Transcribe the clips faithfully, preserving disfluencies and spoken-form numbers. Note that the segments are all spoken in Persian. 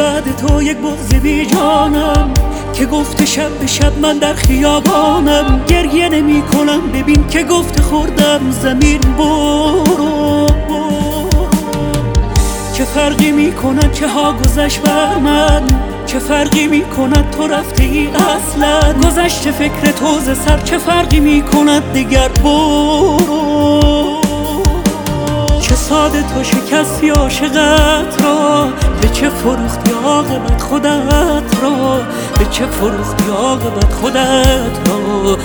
بعد تو یک بغض بی جانم که گفت شب به شب من در خیابانم. گریه نمی کنم ببین که گفت خوردم زمین برو. چه فرقی می کند چه ها گذشت بر من، چه فرقی می کند تو رفته ای اصلا. گذشت فکر تو ز سر چه فرقی می کند دیگر برو. چه ساده تو شکستی عاشقت را، به چه فروختی عاقبت خودت را، به چه فروختی عاقبت خودت را.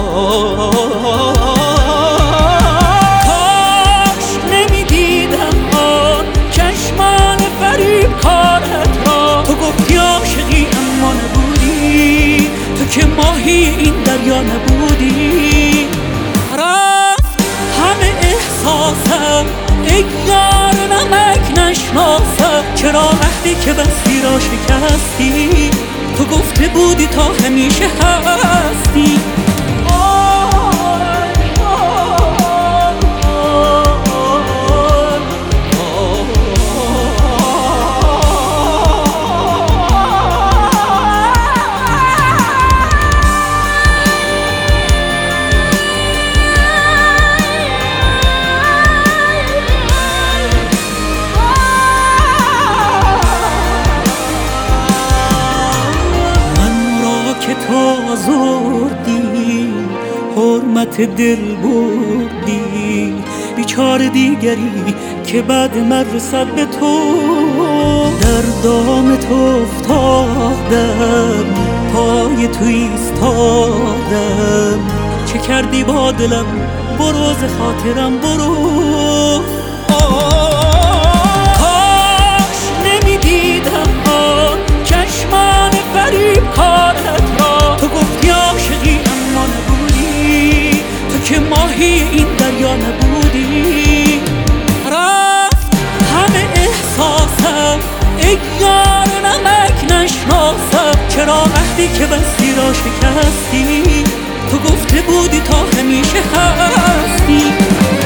کاش نمیدیدم آن چشمان فریب کارت را. تو گفتی عاشقی اما نبودی، تو که ماهی این دریا نبودی. رفت همه احساسم ای یار نمک نشناسم. چرا عهدی که بستی را شکستی، تو گفته بودی تا همیشه هستی. تو آزردی حرمت دل بردی، بیچاره دیگری که بعد من رسد به تو. در دام تو افتادم پای تو ایستادم. چه کردی با دلم برو ز خاطرم برو. کاش نمیدیدم آن چشمان فریب کارت را. تو گفتی عاشقی اما نبودی، تو که ماهی این دریا نبودی. رفت همه احساسم ای یار نمک نشناسم. چرا عهدی که بستی را شکستی، تو گفته بودی تا همیشه هستی.